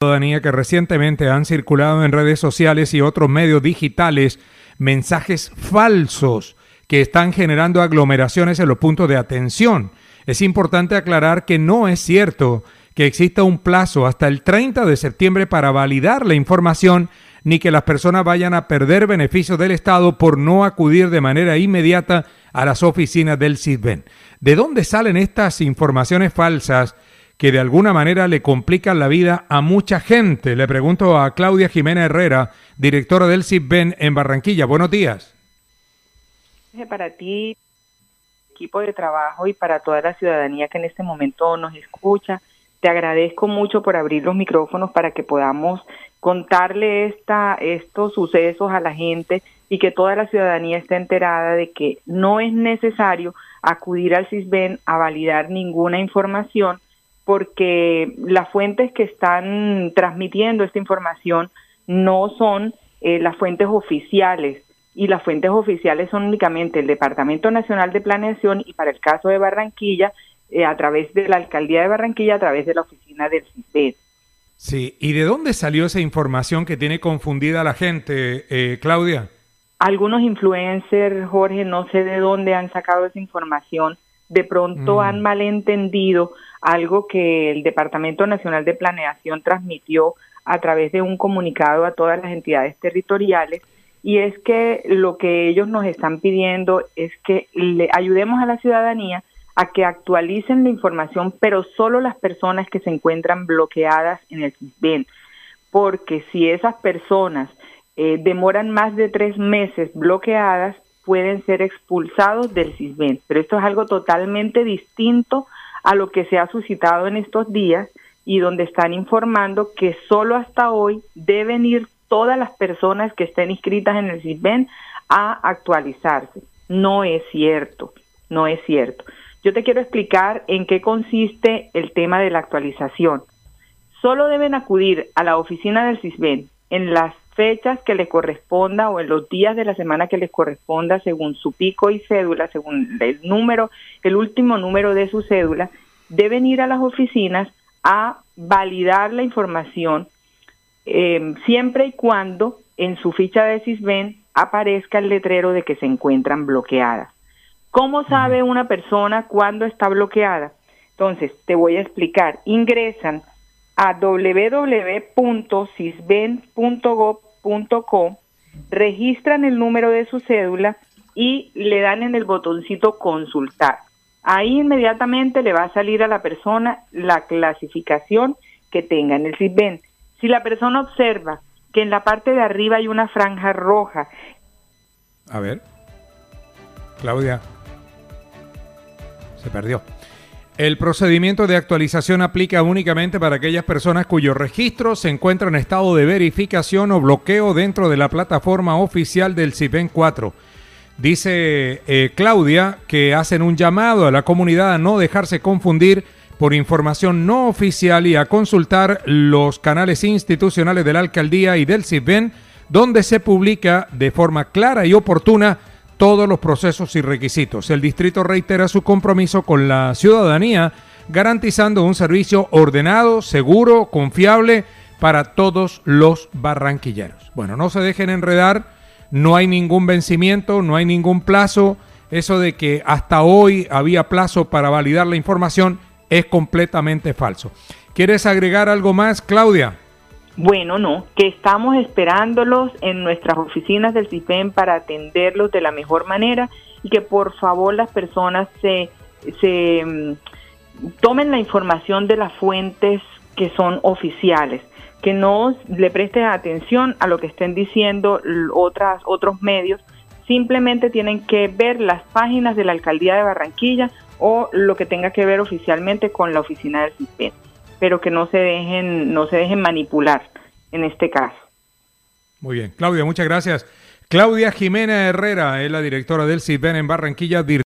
ciudadanía que recientemente han circulado en redes sociales y otros medios digitales mensajes falsos que están generando aglomeraciones en los puntos de atención. Es importante aclarar que no es cierto que exista un plazo hasta el 30 de septiembre para validar la información, ni que las personas vayan a perder beneficios del Estado por no acudir de manera inmediata a las oficinas del SISBEN. ¿De dónde salen estas informaciones falsas que de alguna manera le complican la vida a mucha gente? Le pregunto a Claudia Jimena Herrera, directora del SISBEN en Barranquilla. Buenos días. Para ti, equipo de trabajo, y para toda la ciudadanía que en este momento nos escucha, te agradezco mucho por abrir los micrófonos para que podamos contarle estos sucesos a la gente y que toda la ciudadanía esté enterada de que no es necesario acudir al SISBEN a validar ninguna información, porque las fuentes que están transmitiendo esta información no son las fuentes oficiales, y las fuentes oficiales son únicamente el Departamento Nacional de Planeación y, para el caso de Barranquilla, a través de la Alcaldía de Barranquilla, a través de la oficina del SISBEN. Sí, ¿y de dónde salió esa información que tiene confundida a la gente, Claudia? Algunos influencers, Jorge, no sé de dónde han sacado esa información. De pronto han malentendido algo que el Departamento Nacional de Planeación transmitió a través de un comunicado a todas las entidades territoriales, y es que lo que ellos nos están pidiendo es que le ayudemos a la ciudadanía a que actualicen la información, pero solo las personas que se encuentran bloqueadas en el SISBEN, porque si esas personas demoran más de 3 meses bloqueadas, pueden ser expulsados del SISBEN. Pero esto es algo totalmente distinto a lo que se ha suscitado en estos días, y donde están informando que solo hasta hoy deben ir todas las personas que estén inscritas en el SISBEN a actualizarse. No es cierto, no es cierto. Yo te quiero explicar en qué consiste el tema de la actualización. Solo deben acudir a la oficina del SISBEN en las fechas que les corresponda o en los días de la semana que les corresponda, según su pico y cédula, según el último número de su cédula. Deben ir a las oficinas a validar la información, siempre y cuando en su ficha de SISBEN aparezca el letrero de que se encuentran bloqueadas. ¿Cómo sabe una persona cuándo está bloqueada? Entonces, te voy a explicar. Ingresan a www.sisben.gov.co, registran el número de su cédula y le dan en el botoncito consultar. Ahí inmediatamente le va a salir a la persona la clasificación que tenga en el SISBEN. Si la persona observa que en la parte de arriba hay una franja roja. A ver, Claudia, se perdió. El procedimiento de actualización aplica únicamente para aquellas personas cuyo registro se encuentra en estado de verificación o bloqueo dentro de la plataforma oficial del SISBEN 4. Dice Claudia que hacen un llamado a la comunidad a no dejarse confundir por información no oficial y a consultar los canales institucionales de la Alcaldía y del SISBEN, donde se publica de forma clara y oportuna todos los procesos y requisitos. El distrito reitera su compromiso con la ciudadanía, garantizando un servicio ordenado, seguro, confiable para todos los barranquilleros. Bueno, no se dejen enredar, no hay ningún vencimiento, no hay ningún plazo. Eso de que hasta hoy había plazo para validar la información es completamente falso. ¿Quieres agregar algo más, Claudia? Bueno, no, que estamos esperándolos en nuestras oficinas del SISBEN para atenderlos de la mejor manera, y que por favor las personas se tomen la información de las fuentes que son oficiales, que no le presten atención a lo que estén diciendo otros medios. Simplemente tienen que ver las páginas de la Alcaldía de Barranquilla o lo que tenga que ver oficialmente con la oficina del SISBEN, pero que no se dejen manipular en este caso. Muy bien, Claudia, muchas gracias. Claudia Jimena Herrera es la directora del SISBEN en Barranquilla.